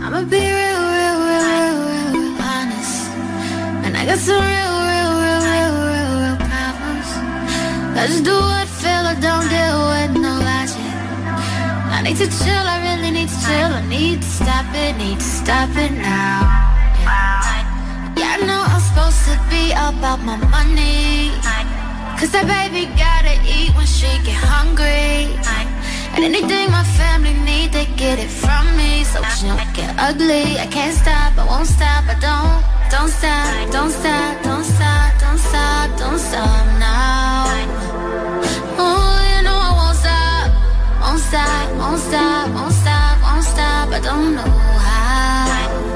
I'ma be real, real, real, real, real, real honest. And I got some real, real, real, real, real, real problems. I just do what I feel, I don't deal with no logic. I need to chill, I really need to chill. I need to stop it now. Yeah, I know I'm supposed to be about my money, cause that baby gotta eat when she get hungry. And anything my family need, they get it from me. So she don't get ugly, I can't stop, I won't stop, I don't stop, don't stop, don't stop, don't stop, don't stop now. Oh, you know I won't stop, won't stop, won't stop, won't stop, won't stop, I don't know how.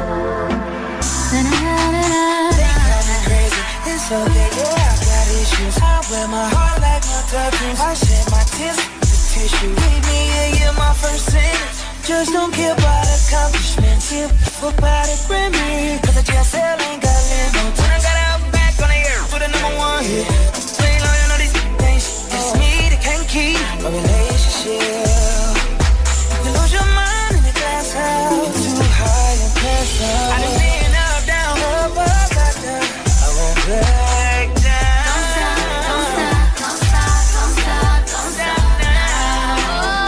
Think I'm crazy, it's okay, yeah, I got issues. I wear my heart like my tattoos. I shed my tears with tissue. Gave me a year, my first sentence. Just don't care about accomplishments. Give about a Grammy, cause the JSL ain't got limo. When I got out back on the air for the #1 hit. Plain loyal, know these things. It's me that can't keep a relationship. You lose your mind in the glass house. You're too high and pass out. I done been up, down, up, up, down. I won't back down. Don't stop, don't stop, don't stop, don't stop, don't stop now.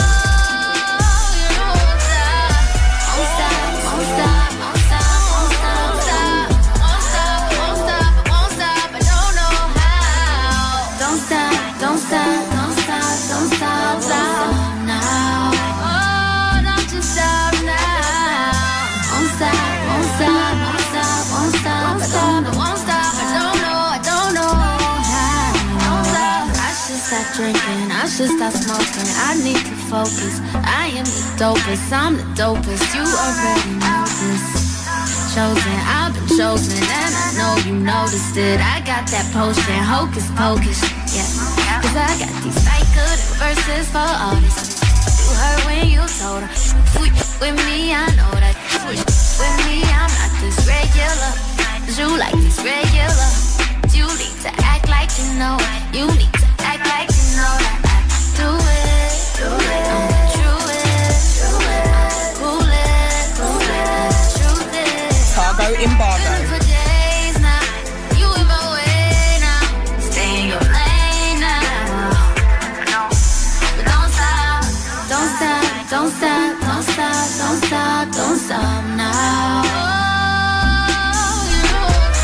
Oh, you know I won't stop, won't stop, won't stop, won't stop, won't stop, won't stop, won't stop, won't stop, I don't know how. Don't stop, don't stop, don't stop, don't stop, stop now. Oh, don't you stop now. Won't stop, won't stop, won't stop, won't stop, I don't stop, I don't know how. Don't stop. I should stop drinking, I should stop smoking. I need to focus. I am the dopest, I'm the dopest. You already know this. Chosen, I've been chosen, and I know you noticed it. I got that potion, hocus pocus, yeah. Cause I got these like good verses for all this. You heard when you told her, with me, I know that. With me, I'm not this regular. You like this regular. You need to act like you know it. You need to act like you know that. Do it, do it. True it, true it. Cool it, cool it. Truth is, Cargo embargo. been for days now. You in my way now. Stay in your lane now. But don't stop, don't stop, don't stop, don't stop, don't stop, don't stop now. Oh, you know won't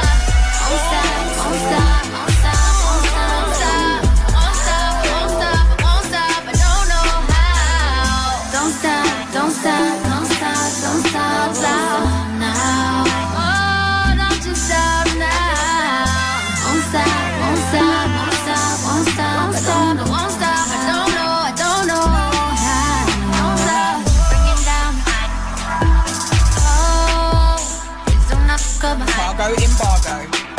stop, won't stop, won't stop, won't stop, won't stop, won't stop, won't stop, I don't know how. Don't stop, don't stop, don't stop, don't stop, stop now. Oh, don't you stop now. Won't stop, won't stop, won't stop, won't stop, I don't stop, I don't know how. Don't stop, bring it down. Oh, it's enough cover. Cargo embargo.